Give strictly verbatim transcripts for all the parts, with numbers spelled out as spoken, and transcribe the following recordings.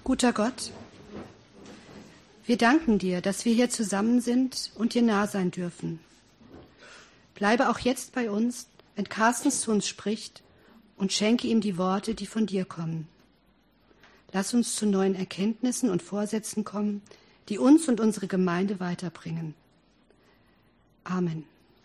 Guter Gott, wir danken dir, dass wir hier zusammen sind und dir nah sein dürfen. Bleibe auch jetzt bei uns, wenn Carstens zu uns spricht, und schenke ihm die Worte, die von dir kommen. Lass uns zu neuen Erkenntnissen und Vorsätzen kommen, die uns und unsere Gemeinde weiterbringen. Amen.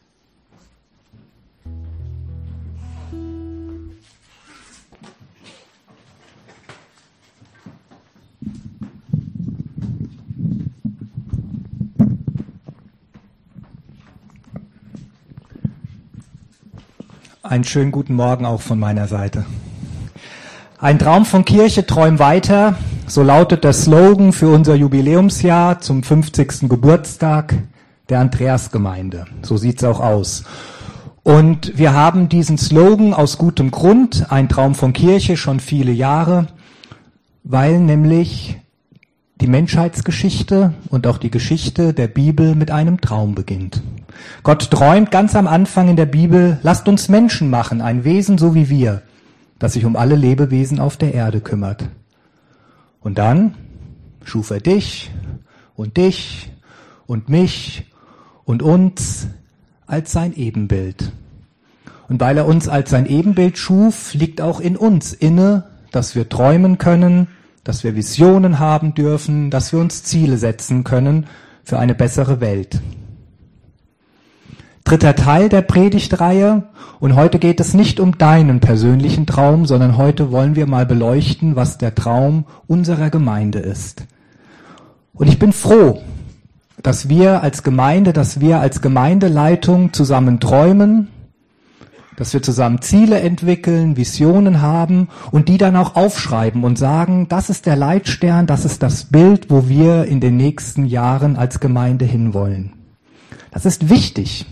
Einen schönen guten Morgen auch von meiner Seite. Ein Traum von Kirche, träum weiter, so lautet der Slogan für unser Jubiläumsjahr zum fünfzigsten Geburtstag der Andreasgemeinde. So sieht's auch aus. Und wir haben diesen Slogan aus gutem Grund, ein Traum von Kirche, schon viele Jahre, weil nämlich die Menschheitsgeschichte und auch die Geschichte der Bibel mit einem Traum beginnt. Gott träumt ganz am Anfang in der Bibel, lasst uns Menschen machen, ein Wesen so wie wir, das sich um alle Lebewesen auf der Erde kümmert. Und dann schuf er dich und dich und mich und uns als sein Ebenbild. Und weil er uns als sein Ebenbild schuf, liegt auch in uns inne, dass wir träumen können, dass wir Visionen haben dürfen, dass wir uns Ziele setzen können für eine bessere Welt. Dritter Teil der Predigtreihe, und heute geht es nicht um deinen persönlichen Traum, sondern heute wollen wir mal beleuchten, was der Traum unserer Gemeinde ist. Und ich bin froh, dass wir als Gemeinde, dass wir als Gemeindeleitung zusammen träumen, dass wir zusammen Ziele entwickeln, Visionen haben und die dann auch aufschreiben und sagen, das ist der Leitstern, das ist das Bild, wo wir in den nächsten Jahren als Gemeinde hinwollen. Das ist wichtig.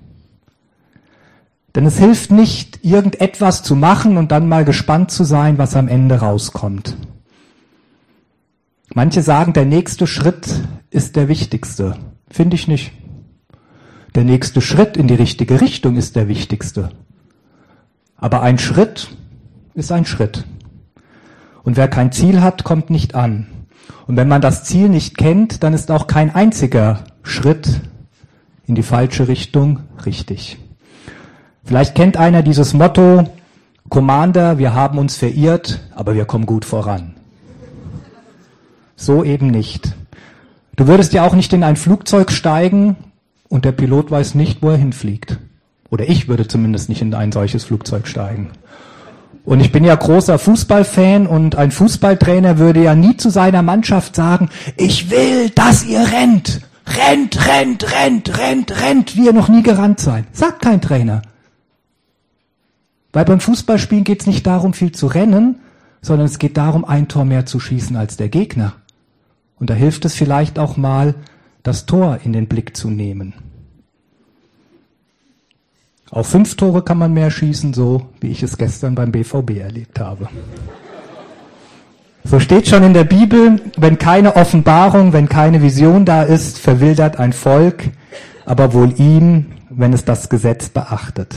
Denn es hilft nicht, irgendetwas zu machen und dann mal gespannt zu sein, was am Ende rauskommt. Manche sagen, der nächste Schritt ist der wichtigste. Finde ich nicht. Der nächste Schritt in die richtige Richtung ist der wichtigste. Aber ein Schritt ist ein Schritt. Und wer kein Ziel hat, kommt nicht an. Und wenn man das Ziel nicht kennt, dann ist auch kein einziger Schritt in die falsche Richtung richtig. Vielleicht kennt einer dieses Motto, Commander, wir haben uns verirrt, aber wir kommen gut voran. So eben nicht. Du würdest ja auch nicht in ein Flugzeug steigen und der Pilot weiß nicht, wo er hinfliegt. Oder ich würde zumindest nicht in ein solches Flugzeug steigen. Und ich bin ja großer Fußballfan und ein Fußballtrainer würde ja nie zu seiner Mannschaft sagen, ich will, dass ihr rennt. Rennt, rennt, rennt, rennt, rennt, wie ihr noch nie gerannt seid. Sagt kein Trainer. Weil beim Fußballspielen geht es nicht darum, viel zu rennen, sondern es geht darum, ein Tor mehr zu schießen als der Gegner. Und da hilft es vielleicht auch mal, das Tor in den Blick zu nehmen. Auf fünf Tore kann man mehr schießen, so wie ich es gestern beim B V B erlebt habe. So steht schon in der Bibel, wenn keine Offenbarung, wenn keine Vision da ist, verwildert ein Volk, aber wohl ihm, wenn es das Gesetz beachtet.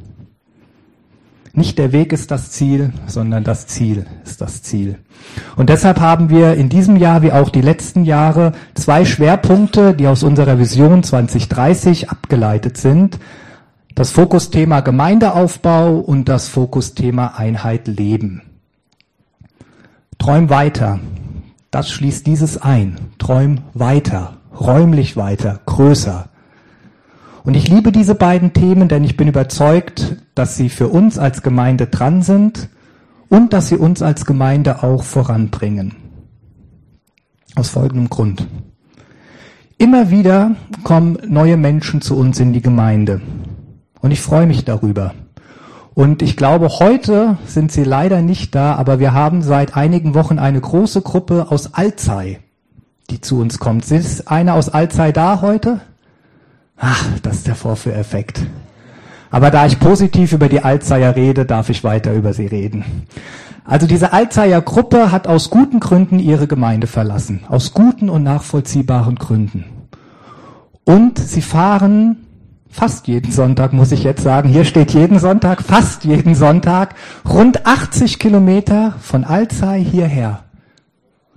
Nicht der Weg ist das Ziel, sondern das Ziel ist das Ziel. Und deshalb haben wir in diesem Jahr, wie auch die letzten Jahre, zwei Schwerpunkte, die aus unserer Vision zwanzig dreißig abgeleitet sind. Das Fokusthema Gemeindeaufbau und das Fokusthema Einheit Leben. Träum weiter. Das schließt dieses ein. Träum weiter, räumlich weiter, größer. Und ich liebe diese beiden Themen, denn ich bin überzeugt, dass sie für uns als Gemeinde dran sind und dass sie uns als Gemeinde auch voranbringen. Aus folgendem Grund. Immer wieder kommen neue Menschen zu uns in die Gemeinde. Und ich freue mich darüber. Und ich glaube, heute sind sie leider nicht da, aber wir haben seit einigen Wochen eine große Gruppe aus Alzey, die zu uns kommt. Ist einer aus Alzey da heute? Ach, das ist der Vorführeffekt. Aber da ich positiv über die Alzeyer rede, darf ich weiter über sie reden. Also diese Alzeyer Gruppe hat aus guten Gründen ihre Gemeinde verlassen. Aus guten und nachvollziehbaren Gründen. Und sie fahren fast jeden Sonntag, muss ich jetzt sagen, hier steht jeden Sonntag, fast jeden Sonntag, rund achtzig Kilometer von Alzey hierher.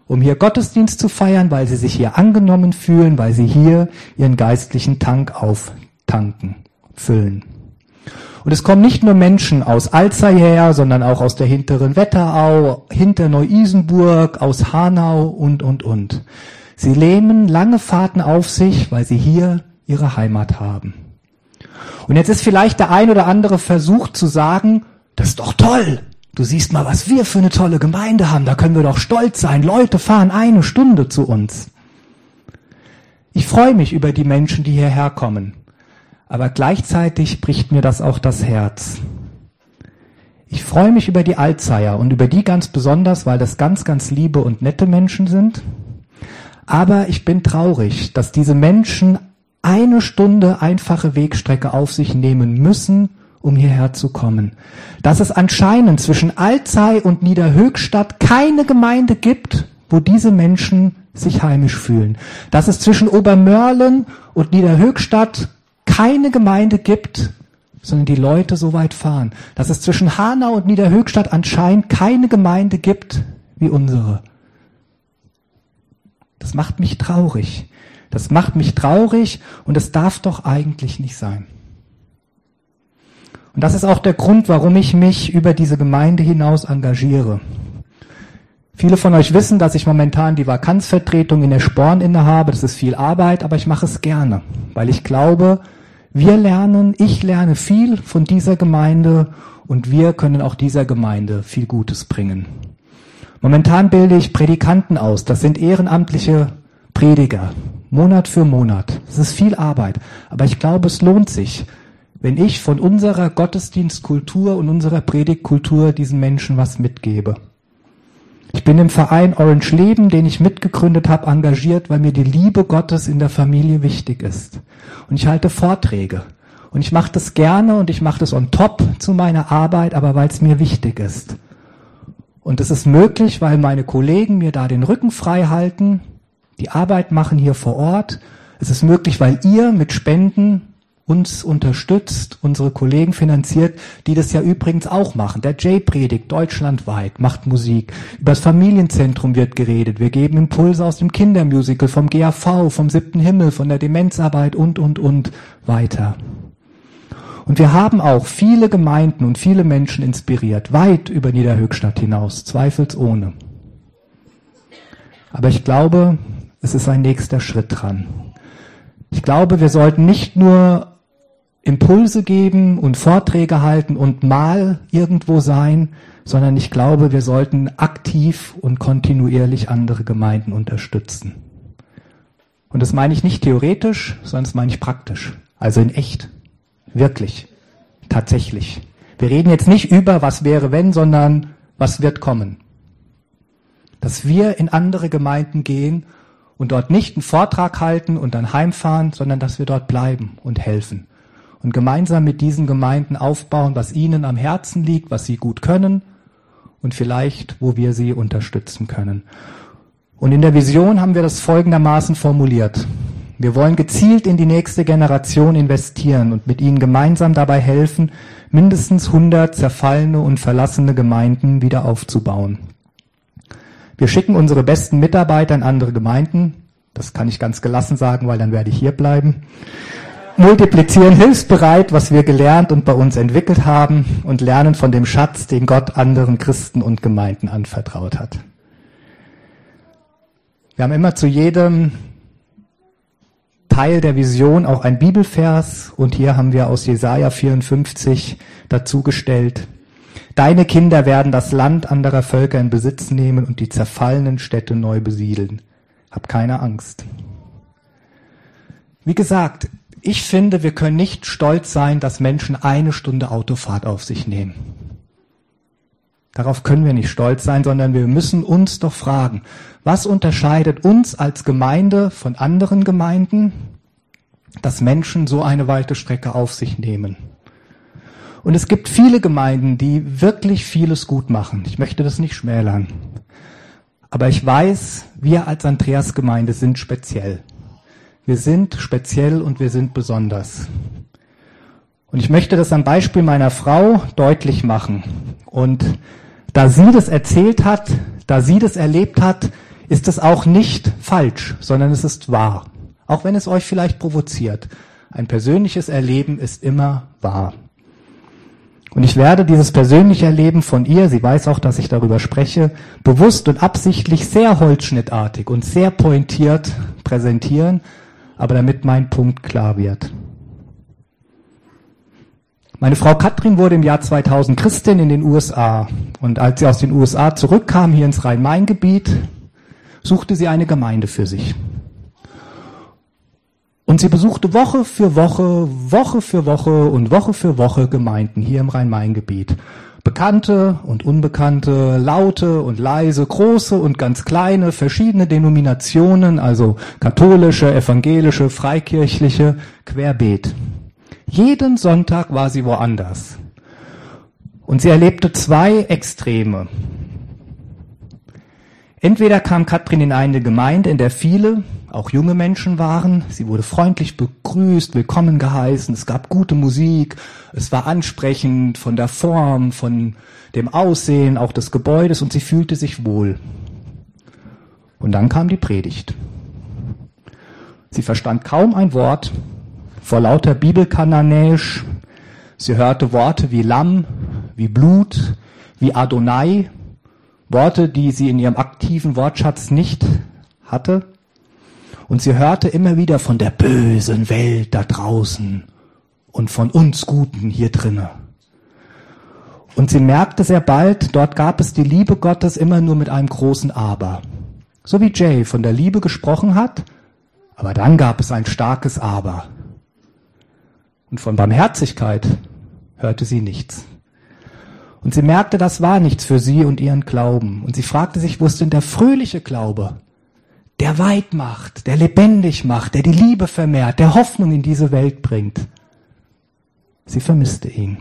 um hier Gottesdienst zu feiern, weil sie sich hier angenommen fühlen, weil sie hier ihren geistlichen Tank auftanken, füllen. Und es kommen nicht nur Menschen aus Alzey her, sondern auch aus der hinteren Wetterau, hinter Neu-Isenburg, aus Hanau und, und, und. Sie nehmen lange Fahrten auf sich, weil sie hier ihre Heimat haben. Und jetzt ist vielleicht der ein oder andere versucht zu sagen, das ist doch toll. Du siehst mal, was wir für eine tolle Gemeinde haben. Da können wir doch stolz sein. Leute fahren eine Stunde zu uns. Ich freue mich über die Menschen, die hierher kommen. Aber gleichzeitig bricht mir das auch das Herz. Ich freue mich über die Alzeyer und über die ganz besonders, weil das ganz, ganz liebe und nette Menschen sind. Aber ich bin traurig, dass diese Menschen eine Stunde einfache Wegstrecke auf sich nehmen müssen, um hierher zu kommen. Dass es anscheinend zwischen Alzey und Niederhöchstadt keine Gemeinde gibt, wo diese Menschen sich heimisch fühlen. Dass es zwischen Obermörlen und Niederhöchstadt keine Gemeinde gibt, sondern die Leute so weit fahren. Dass es zwischen Hanau und Niederhöchstadt anscheinend keine Gemeinde gibt wie unsere. Das macht mich traurig. Das macht mich traurig und es darf doch eigentlich nicht sein. Und das ist auch der Grund, warum ich mich über diese Gemeinde hinaus engagiere. Viele von euch wissen, dass ich momentan die Vakanzvertretung in der Sporn innehabe. Das ist viel Arbeit, aber ich mache es gerne, weil ich glaube, wir lernen, ich lerne viel von dieser Gemeinde und wir können auch dieser Gemeinde viel Gutes bringen. Momentan bilde ich Predikanten aus. Das sind ehrenamtliche Prediger, Monat für Monat. Das ist viel Arbeit, aber ich glaube, es lohnt sich, wenn ich von unserer Gottesdienstkultur und unserer Predigtkultur diesen Menschen was mitgebe. Ich bin im Verein Orange Leben, den ich mitgegründet habe, engagiert, weil mir die Liebe Gottes in der Familie wichtig ist. Und ich halte Vorträge. Und ich mache das gerne und ich mache das on top zu meiner Arbeit, aber weil es mir wichtig ist. Und es ist möglich, weil meine Kollegen mir da den Rücken frei halten, die Arbeit machen hier vor Ort. Es ist möglich, weil ihr mit Spenden uns unterstützt, unsere Kollegen finanziert, die das ja übrigens auch machen. Der Jay predigt deutschlandweit, macht Musik. Über das Familienzentrum wird geredet. Wir geben Impulse aus dem Kindermusical, vom G A V, vom Siebten Himmel, von der Demenzarbeit und, und, und weiter. Und wir haben auch viele Gemeinden und viele Menschen inspiriert, weit über Niederhöchstadt hinaus, zweifelsohne. Aber ich glaube, es ist ein nächster Schritt dran. Ich glaube, wir sollten nicht nur Impulse geben und Vorträge halten und mal irgendwo sein, sondern ich glaube, wir sollten aktiv und kontinuierlich andere Gemeinden unterstützen. Und das meine ich nicht theoretisch, sondern das meine ich praktisch. Also in echt. Wirklich. Tatsächlich. Wir reden jetzt nicht über, was wäre wenn, sondern was wird kommen. Dass wir in andere Gemeinden gehen und dort nicht einen Vortrag halten und dann heimfahren, sondern dass wir dort bleiben und helfen. Und gemeinsam mit diesen Gemeinden aufbauen, was ihnen am Herzen liegt, was sie gut können und vielleicht, wo wir sie unterstützen können. Und in der Vision haben wir das folgendermaßen formuliert. Wir wollen gezielt in die nächste Generation investieren und mit ihnen gemeinsam dabei helfen, mindestens hundert zerfallene und verlassene Gemeinden wieder aufzubauen. Wir schicken unsere besten Mitarbeiter in andere Gemeinden. Das kann ich ganz gelassen sagen, weil dann werde ich hier bleiben. Multiplizieren hilfsbereit, was wir gelernt und bei uns entwickelt haben und lernen von dem Schatz, den Gott anderen Christen und Gemeinden anvertraut hat. Wir haben immer zu jedem Teil der Vision auch ein Bibelvers und hier haben wir aus Jesaja vierundfünfzig dazu gestellt: Deine Kinder werden das Land anderer Völker in Besitz nehmen und die zerfallenen Städte neu besiedeln. Hab keine Angst. Wie gesagt, ich finde, wir können nicht stolz sein, dass Menschen eine Stunde Autofahrt auf sich nehmen. Darauf können wir nicht stolz sein, sondern wir müssen uns doch fragen, was unterscheidet uns als Gemeinde von anderen Gemeinden, dass Menschen so eine weite Strecke auf sich nehmen. Und es gibt viele Gemeinden, die wirklich vieles gut machen. Ich möchte das nicht schmälern. Aber ich weiß, wir als Andreasgemeinde sind speziell. Wir sind speziell und wir sind besonders. Und ich möchte das am Beispiel meiner Frau deutlich machen. Und da sie das erzählt hat, da sie das erlebt hat, ist es auch nicht falsch, sondern es ist wahr. Auch wenn es euch vielleicht provoziert. Ein persönliches Erleben ist immer wahr. Und ich werde dieses persönliche Erleben von ihr, sie weiß auch, dass ich darüber spreche, bewusst und absichtlich sehr holzschnittartig und sehr pointiert präsentieren, aber damit mein Punkt klar wird. Meine Frau Katrin wurde im Jahr zweitausend Christin in den U S A. Und als sie aus den U S A zurückkam, hier ins Rhein-Main-Gebiet, suchte sie eine Gemeinde für sich. Und sie besuchte Woche für Woche, Woche für Woche und Woche für Woche Gemeinden hier im Rhein-Main-Gebiet. Bekannte und unbekannte, laute und leise, große und ganz kleine, verschiedene Denominationen, also katholische, evangelische, freikirchliche, querbeet. Jeden Sonntag war sie woanders. Und sie erlebte zwei Extreme. Entweder kam Katrin in eine Gemeinde, in der viele, auch junge Menschen waren. Sie wurde freundlich begrüßt, willkommen geheißen. Es gab gute Musik. Es war ansprechend von der Form, von dem Aussehen, auch des Gebäudes, und sie fühlte sich wohl. Und dann kam die Predigt. Sie verstand kaum ein Wort vor lauter Bibelkananäisch. Sie hörte Worte wie Lamm, wie Blut, wie Adonai, Worte, die sie in ihrem aktiven Wortschatz nicht hatte. Und sie hörte immer wieder von der bösen Welt da draußen und von uns Guten hier drinne. Und sie merkte sehr bald, dort gab es die Liebe Gottes immer nur mit einem großen Aber. So wie Jay von der Liebe gesprochen hat, aber dann gab es ein starkes Aber. Und von Barmherzigkeit hörte sie nichts. Und sie merkte, das war nichts für sie und ihren Glauben. Und sie fragte sich, wo ist denn der fröhliche Glaube? Der weit macht, der lebendig macht, der die Liebe vermehrt, der Hoffnung in diese Welt bringt. Sie vermisste ihn.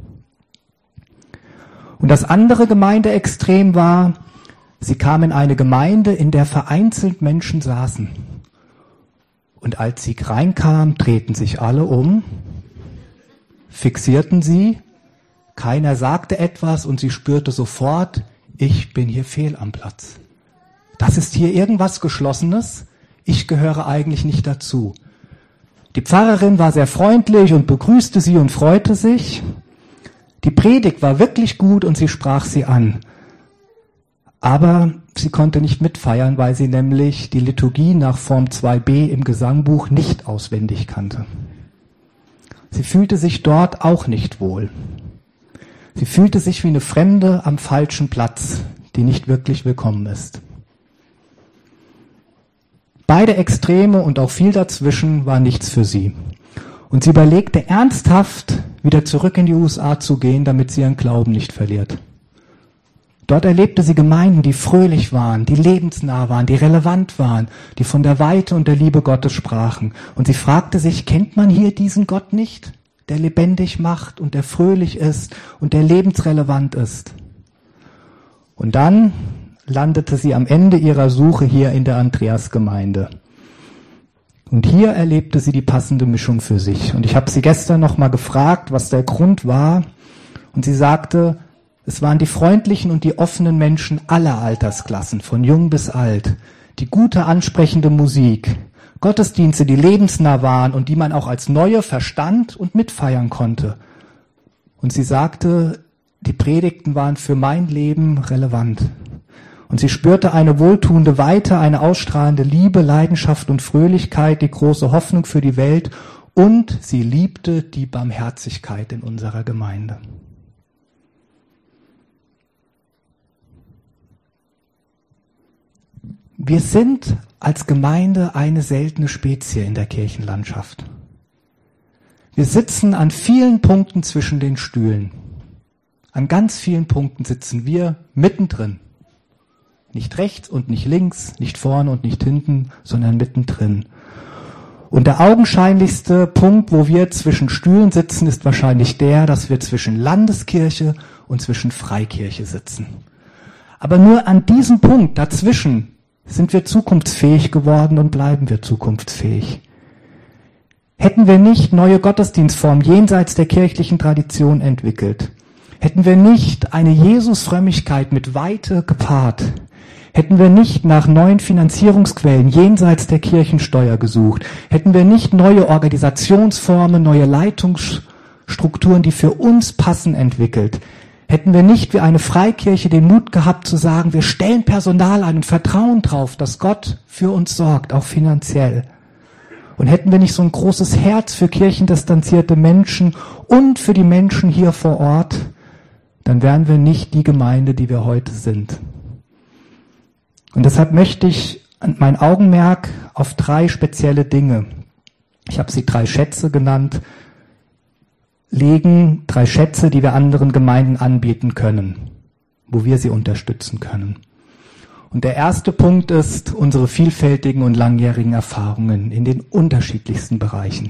Und das andere Gemeindeextrem war, sie kam in eine Gemeinde, in der vereinzelt Menschen saßen. Und als sie reinkam, drehten sich alle um, fixierten sie, keiner sagte etwas und sie spürte sofort, ich bin hier fehl am Platz. Das ist hier irgendwas Geschlossenes, ich gehöre eigentlich nicht dazu. Die Pfarrerin war sehr freundlich und begrüßte sie und freute sich. Die Predigt war wirklich gut und sie sprach sie an. Aber sie konnte nicht mitfeiern, weil sie nämlich die Liturgie nach Form zwei b im Gesangbuch nicht auswendig kannte. Sie fühlte sich dort auch nicht wohl. Sie fühlte sich wie eine Fremde am falschen Platz, die nicht wirklich willkommen ist. Beide Extreme und auch viel dazwischen war nichts für sie. Und sie überlegte ernsthaft, wieder zurück in die U S A zu gehen, damit sie ihren Glauben nicht verliert. Dort erlebte sie Gemeinden, die fröhlich waren, die lebensnah waren, die relevant waren, die von der Weite und der Liebe Gottes sprachen. Und sie fragte sich, kennt man hier diesen Gott nicht, der lebendig macht und der fröhlich ist und der lebensrelevant ist? Und dann landete sie am Ende ihrer Suche hier in der Andreasgemeinde. Und hier erlebte sie die passende Mischung für sich. Und ich habe sie gestern noch mal gefragt, was der Grund war. Und sie sagte, es waren die freundlichen und die offenen Menschen aller Altersklassen, von jung bis alt, die gute, ansprechende Musik, Gottesdienste, die lebensnah waren und die man auch als neue verstand und mitfeiern konnte. Und sie sagte, die Predigten waren für mein Leben relevant. Und sie spürte eine wohltuende Weite, eine ausstrahlende Liebe, Leidenschaft und Fröhlichkeit, die große Hoffnung für die Welt, und sie liebte die Barmherzigkeit in unserer Gemeinde. Wir sind als Gemeinde eine seltene Spezie in der Kirchenlandschaft. Wir sitzen an vielen Punkten zwischen den Stühlen. An ganz vielen Punkten sitzen wir mittendrin. Nicht rechts und nicht links, nicht vorne und nicht hinten, sondern mittendrin. Und der augenscheinlichste Punkt, wo wir zwischen Stühlen sitzen, ist wahrscheinlich der, dass wir zwischen Landeskirche und zwischen Freikirche sitzen. Aber nur an diesem Punkt dazwischen sind wir zukunftsfähig geworden und bleiben wir zukunftsfähig. Hätten wir nicht neue Gottesdienstformen jenseits der kirchlichen Tradition entwickelt, hätten wir nicht eine Jesusfrömmigkeit mit Weite gepaart, Hätten wir nicht nach neuen Finanzierungsquellen jenseits der Kirchensteuer gesucht, hätten wir nicht neue Organisationsformen, neue Leitungsstrukturen, die für uns passen, entwickelt, hätten wir nicht wie eine Freikirche den Mut gehabt zu sagen, wir stellen Personal ein und vertrauen drauf, dass Gott für uns sorgt, auch finanziell. Und hätten wir nicht so ein großes Herz für kirchendistanzierte Menschen und für die Menschen hier vor Ort, dann wären wir nicht die Gemeinde, die wir heute sind. Und deshalb möchte ich mein Augenmerk auf drei spezielle Dinge, ich habe sie drei Schätze genannt, legen, drei Schätze, die wir anderen Gemeinden anbieten können, wo wir sie unterstützen können. Und der erste Punkt ist unsere vielfältigen und langjährigen Erfahrungen in den unterschiedlichsten Bereichen.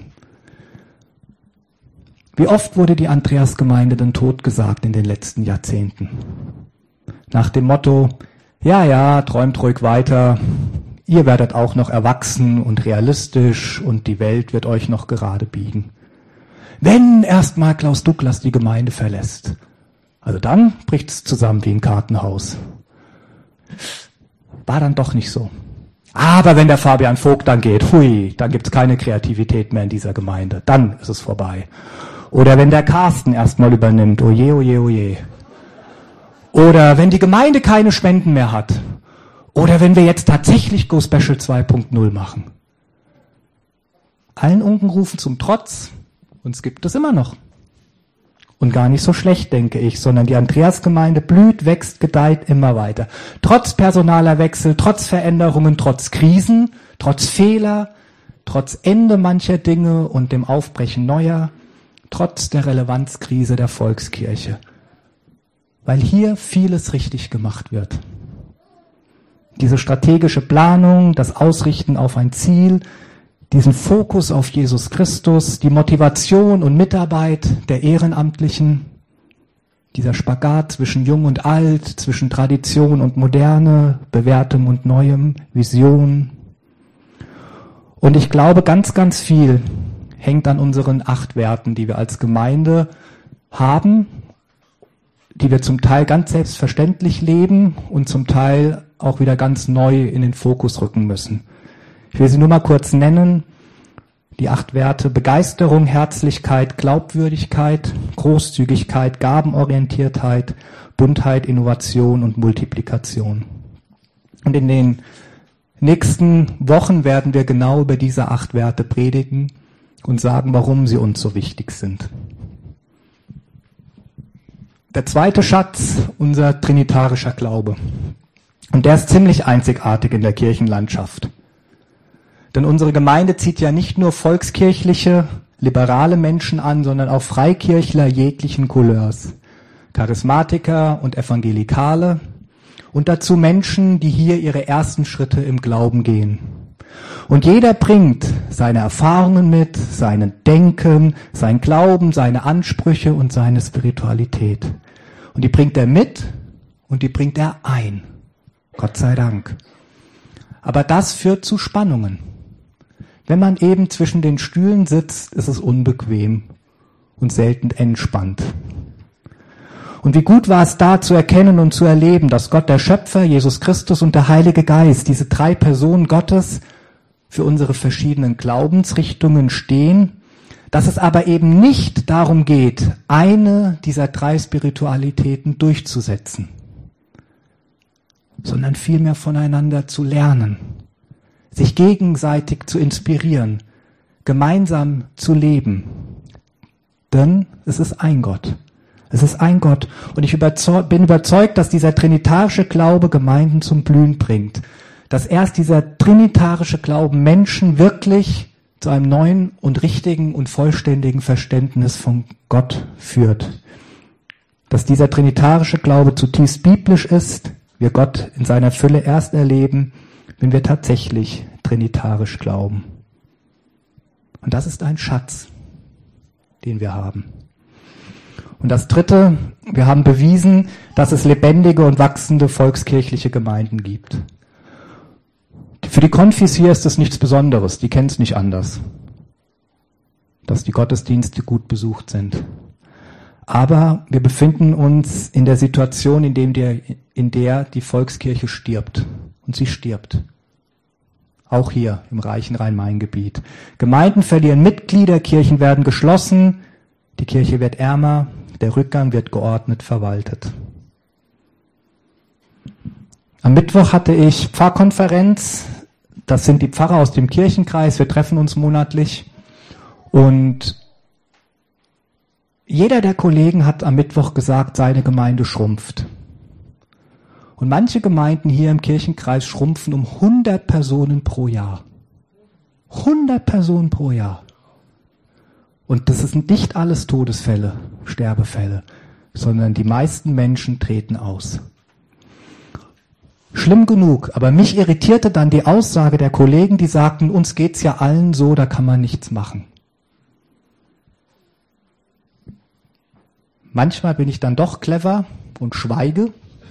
Wie oft wurde die Andreasgemeinde denn totgesagt in den letzten Jahrzehnten? Nach dem Motto, ja, ja, träumt ruhig weiter, ihr werdet auch noch erwachsen und realistisch und die Welt wird euch noch gerade biegen. Wenn erstmal Klaus Douglas die Gemeinde verlässt, also dann bricht es zusammen wie ein Kartenhaus. War dann doch nicht so. Aber wenn der Fabian Vogt dann geht, hui, dann gibt's keine Kreativität mehr in dieser Gemeinde, dann ist es vorbei. Oder wenn der Carsten erstmal übernimmt, oje, oje, oje. Oder wenn die Gemeinde keine Spenden mehr hat. Oder wenn wir jetzt tatsächlich Go Special zwei Punkt null machen. Allen Unkenrufen zum Trotz, uns gibt es immer noch. Und gar nicht so schlecht, denke ich, sondern die Andreasgemeinde blüht, wächst, gedeiht immer weiter. Trotz personaler Wechsel, trotz Veränderungen, trotz Krisen, trotz Fehler, trotz Ende mancher Dinge und dem Aufbrechen neuer, trotz der Relevanzkrise der Volkskirche. Weil hier vieles richtig gemacht wird. Diese strategische Planung, das Ausrichten auf ein Ziel, diesen Fokus auf Jesus Christus, die Motivation und Mitarbeit der Ehrenamtlichen, dieser Spagat zwischen Jung und Alt, zwischen Tradition und Moderne, Bewährtem und Neuem, Vision. Und ich glaube, ganz, ganz viel hängt an unseren acht Werten, die wir als Gemeinde haben, die wir zum Teil ganz selbstverständlich leben und zum Teil auch wieder ganz neu in den Fokus rücken müssen. Ich will sie nur mal kurz nennen. Die acht Werte: Begeisterung, Herzlichkeit, Glaubwürdigkeit, Großzügigkeit, Gabenorientiertheit, Buntheit, Innovation und Multiplikation. Und in den nächsten Wochen werden wir genau über diese acht Werte predigen und sagen, warum sie uns so wichtig sind. Der zweite Schatz, unser trinitarischer Glaube. Und der ist ziemlich einzigartig in der Kirchenlandschaft. Denn unsere Gemeinde zieht ja nicht nur volkskirchliche, liberale Menschen an, sondern auch Freikirchler jeglichen Couleurs, Charismatiker und Evangelikale und dazu Menschen, die hier ihre ersten Schritte im Glauben gehen. Und jeder bringt seine Erfahrungen mit, sein Denken, sein Glauben, seine Ansprüche und seine Spiritualität. Und die bringt er mit und die bringt er ein. Gott sei Dank. Aber das führt zu Spannungen. Wenn man eben zwischen den Stühlen sitzt, ist es unbequem und selten entspannt. Und wie gut war es da zu erkennen und zu erleben, dass Gott der Schöpfer, Jesus Christus und der Heilige Geist, diese drei Personen Gottes, für unsere verschiedenen Glaubensrichtungen stehen, dass es aber eben nicht darum geht, eine dieser drei Spiritualitäten durchzusetzen, sondern vielmehr voneinander zu lernen, sich gegenseitig zu inspirieren, gemeinsam zu leben. Denn es ist ein Gott. Es ist ein Gott. Und ich überzeug, bin überzeugt, dass dieser trinitarische Glaube Gemeinden zum Blühen bringt. Dass erst dieser trinitarische Glauben Menschen wirklich zu einem neuen und richtigen und vollständigen Verständnis von Gott führt. Dass dieser trinitarische Glaube zutiefst biblisch ist, wir Gott in seiner Fülle erst erleben, wenn wir tatsächlich trinitarisch glauben. Und das ist ein Schatz, den wir haben. Und das Dritte, wir haben bewiesen, dass es lebendige und wachsende volkskirchliche Gemeinden gibt. Für die Konfis hier ist es nichts Besonderes, die kennen es nicht anders, dass die Gottesdienste gut besucht sind. Aber wir befinden uns in der Situation, in, dem der, in der die Volkskirche stirbt. Und sie stirbt. Auch hier im reichen Rhein-Main-Gebiet. Gemeinden verlieren Mitglieder, Kirchen werden geschlossen, die Kirche wird ärmer, der Rückgang wird geordnet verwaltet. Am Mittwoch hatte ich Pfarrkonferenz. Das sind die Pfarrer aus dem Kirchenkreis. Wir treffen uns monatlich. Und jeder der Kollegen hat am Mittwoch gesagt, seine Gemeinde schrumpft. Und manche Gemeinden hier im Kirchenkreis schrumpfen um hundert Personen pro Jahr. hundert Personen pro Jahr. Und das sind nicht alles Todesfälle, Sterbefälle, sondern die meisten Menschen treten aus. Schlimm genug, aber mich irritierte dann die Aussage der Kollegen, die sagten, uns geht's ja allen so, da kann man nichts machen. Manchmal bin ich dann doch clever und schweige.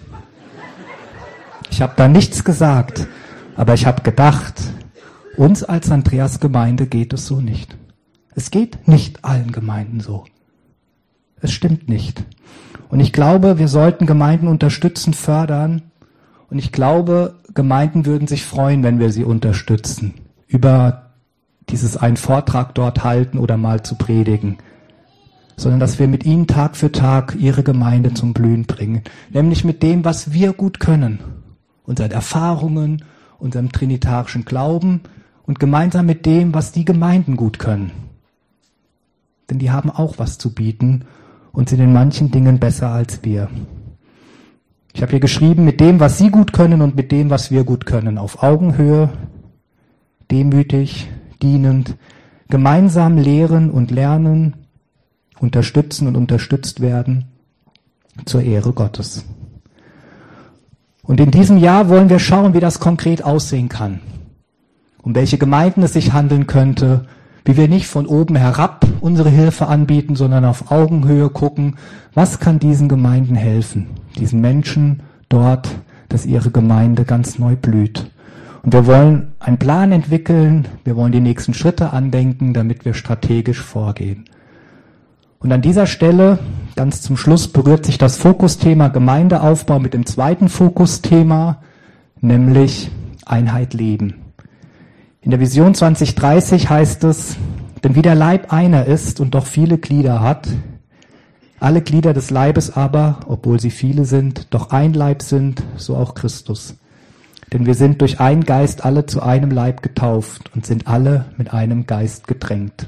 Ich habe da nichts gesagt, aber ich habe gedacht, uns als Andreas-Gemeinde geht es so nicht. Es geht nicht allen Gemeinden so. Es stimmt nicht. Und ich glaube, wir sollten Gemeinden unterstützen, fördern. Und ich glaube, Gemeinden würden sich freuen, wenn wir sie unterstützen, über dieses einen Vortrag dort halten oder mal zu predigen, sondern dass wir mit ihnen Tag für Tag ihre Gemeinde zum Blühen bringen, nämlich mit dem, was wir gut können, unseren Erfahrungen, unserem trinitarischen Glauben und gemeinsam mit dem, was die Gemeinden gut können. Denn die haben auch was zu bieten und sind in manchen Dingen besser als wir. Ich habe hier geschrieben, mit dem, was sie gut können und mit dem, was wir gut können, auf Augenhöhe, demütig, dienend, gemeinsam lehren und lernen, unterstützen und unterstützt werden, zur Ehre Gottes. Und in diesem Jahr wollen wir schauen, wie das konkret aussehen kann, um welche Gemeinden es sich handeln könnte, wie wir nicht von oben herab unsere Hilfe anbieten, sondern auf Augenhöhe gucken, was kann diesen Gemeinden helfen, diesen Menschen dort, dass ihre Gemeinde ganz neu blüht. Und wir wollen einen Plan entwickeln, wir wollen die nächsten Schritte andenken, damit wir strategisch vorgehen. Und an dieser Stelle, ganz zum Schluss, berührt sich das Fokusthema Gemeindeaufbau mit dem zweiten Fokusthema, nämlich Einheit leben. In der Vision zwanzig dreißig heißt es, denn wie der Leib einer ist und doch viele Glieder hat, alle Glieder des Leibes aber, obwohl sie viele sind, doch ein Leib sind, so auch Christus. Denn wir sind durch einen Geist alle zu einem Leib getauft und sind alle mit einem Geist getränkt.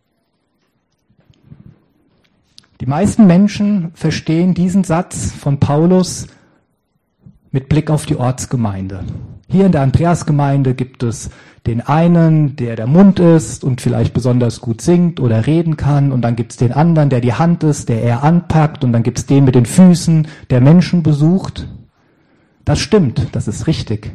Die meisten Menschen verstehen diesen Satz von Paulus mit Blick auf die Ortsgemeinde. Hier in der Andreasgemeinde gibt es den einen, der der Mund ist und vielleicht besonders gut singt oder reden kann, und dann gibt es den anderen, der die Hand ist, der eher anpackt, und dann gibt es den mit den Füßen, der Menschen besucht. Das stimmt, das ist richtig.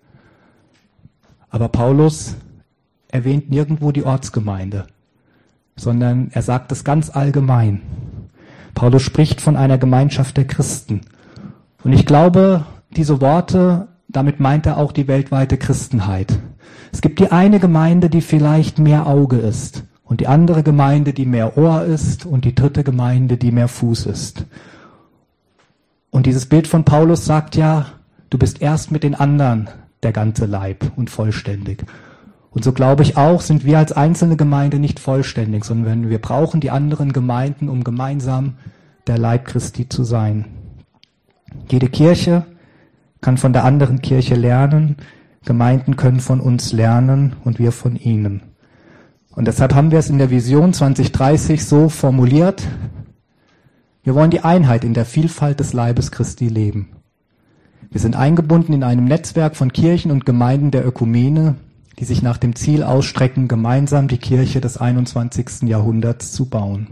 Aber Paulus erwähnt nirgendwo die Ortsgemeinde, sondern er sagt es ganz allgemein. Paulus spricht von einer Gemeinschaft der Christen. Und ich glaube, diese Worte, damit meint er auch die weltweite Christenheit. Es gibt die eine Gemeinde, die vielleicht mehr Auge ist, und die andere Gemeinde, die mehr Ohr ist, und die dritte Gemeinde, die mehr Fuß ist. Und dieses Bild von Paulus sagt ja, du bist erst mit den anderen der ganze Leib und vollständig. Und so glaube ich auch, sind wir als einzelne Gemeinde nicht vollständig, sondern wir brauchen die anderen Gemeinden, um gemeinsam der Leib Christi zu sein. Jede Kirche kann von der anderen Kirche lernen, Gemeinden können von uns lernen und wir von ihnen. Und deshalb haben wir es in der Vision zwanzig dreißig so formuliert, wir wollen die Einheit in der Vielfalt des Leibes Christi leben. Wir sind eingebunden in einem Netzwerk von Kirchen und Gemeinden der Ökumene, die sich nach dem Ziel ausstrecken, gemeinsam die Kirche des einundzwanzigsten Jahrhunderts zu bauen.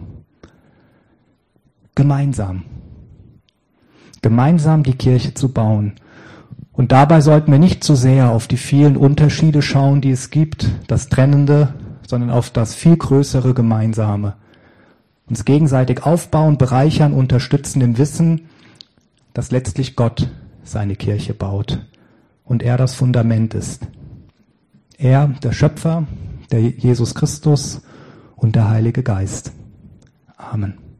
Gemeinsam. Gemeinsam die Kirche zu bauen. Und dabei sollten wir nicht zu sehr auf die vielen Unterschiede schauen, die es gibt, das Trennende, sondern auf das viel größere Gemeinsame. Uns gegenseitig aufbauen, bereichern, unterstützen im Wissen, dass letztlich Gott seine Kirche baut und er das Fundament ist. Er, der Schöpfer, der Jesus Christus und der Heilige Geist. Amen.